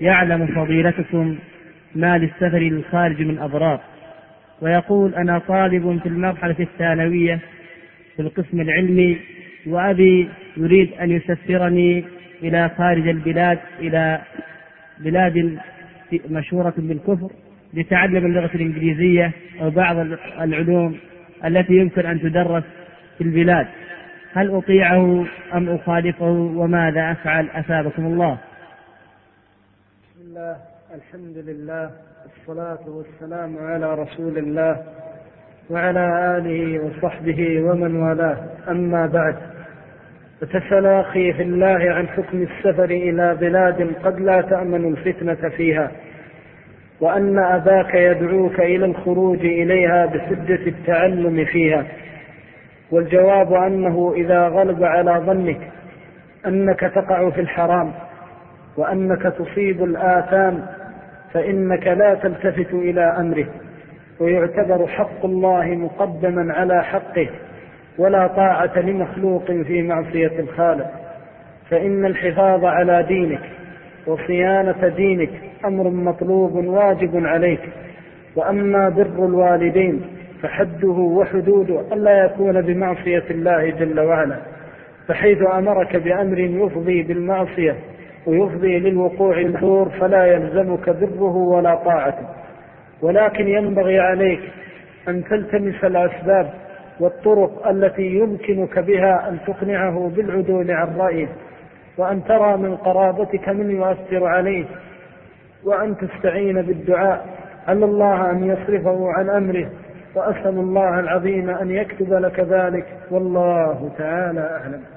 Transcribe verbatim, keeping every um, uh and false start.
يعلم فضيلتكم ما للسفر للخارج من أضرار، ويقول: أنا طالب في المرحلة الثانوية في القسم العلمي، وأبي يريد أن يسفرني إلى خارج البلاد، إلى بلاد مشهورة بالكفر، لتعلم اللغة الإنجليزية أو بعض العلوم التي يمكن أن تدرس في البلاد. هل أطيعه أم أخالفه، وماذا أفعل أثابكم الله؟ بسم الله، الحمد لله، والصلاة والسلام على رسول الله وعلى آله وصحبه ومن والاه، أما بعد، فتسأل أخي في الله عن حكم السفر إلى بلاد قد لا تأمن الفتنة فيها، وأن أباك يدعوك إلى الخروج إليها بحجة التعلم فيها. والجواب أنه إذا غلب على ظنك أنك تقع في الحرام وأنك تصيب الآثام فإنك لا تلتفت إلى أمره، ويعتبر حق الله مقدما على حقه، ولا طاعة لمخلوق في معصية الخالق، فإن الحفاظ على دينك وصيانة دينك أمر مطلوب واجب عليك. وأما بر الوالدين فحده وحدوده ألا يكون بمعصية الله جل وعلا، فحيث أمرك بأمر يفضي بالمعصية ويفضي للوقوع المحظور فلا يلزمك بره ولا طاعته، ولكن ينبغي عليك أن تلتمس الأسباب والطرق التي يمكنك بها أن تقنعه بالعدول عن رأيه، وأن ترى من قرابتك من يؤثر عليه، وأن تستعين بالدعاء على الله أن يصرفه عن أمره، وأسأل الله العظيم أن يكتب لك ذلك، والله تعالى أعلم.